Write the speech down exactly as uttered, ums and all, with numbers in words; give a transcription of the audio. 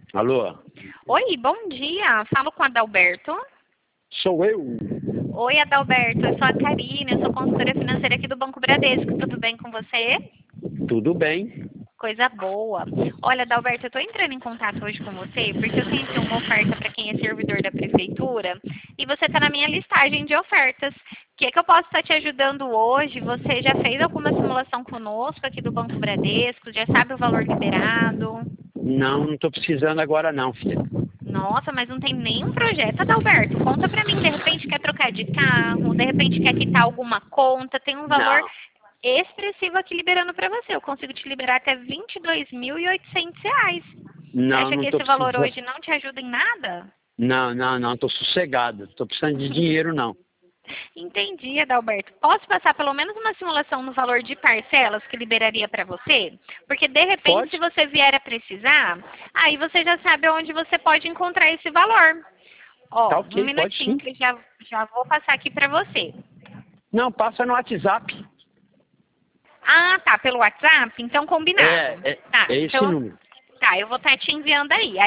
Alô? Oi, bom dia. Falo com o Adalberto. Sou eu. Oi, Adalberto. Eu sou a Karine, eu sou consultora financeira aqui do Banco Bradesco. Tudo bem com você? Tudo bem? Coisa boa. Olha, Adalberto, eu estou entrando em contato hoje com você porque eu tenho aqui uma oferta para quem é servidor da prefeitura e você está na minha listagem de ofertas. O que é que eu posso estar te ajudando hoje? Você já fez alguma simulação conosco aqui do Banco Bradesco? Já sabe o valor liberado? Não, não estou precisando agora não, filha. Nossa, mas não tem nenhum projeto, Adalberto. Conta pra mim, de repente quer trocar de carro, de repente quer quitar alguma conta, tem um valor Não, expressivo aqui liberando pra você. Eu consigo te liberar até vinte e dois mil e oitocentos reais. Você não, acha não que estou esse valor precisando. hoje não te ajuda em nada? Não, não, não, estou sossegado. Estou precisando de dinheiro não. Entendi, Adalberto. Posso passar pelo menos uma simulação no valor de parcelas que liberaria para você? Porque de repente, se Pode? você vier a precisar, aí você já sabe onde você pode encontrar esse valor. Tá Ó, um ok, pode minutinho sim. que já, já vou passar aqui para você. Não, passa no WhatsApp. Ah, tá, pelo WhatsApp? Então combinado. É, é, Tá, é esse então, número. tá, eu vou estar te enviando aí.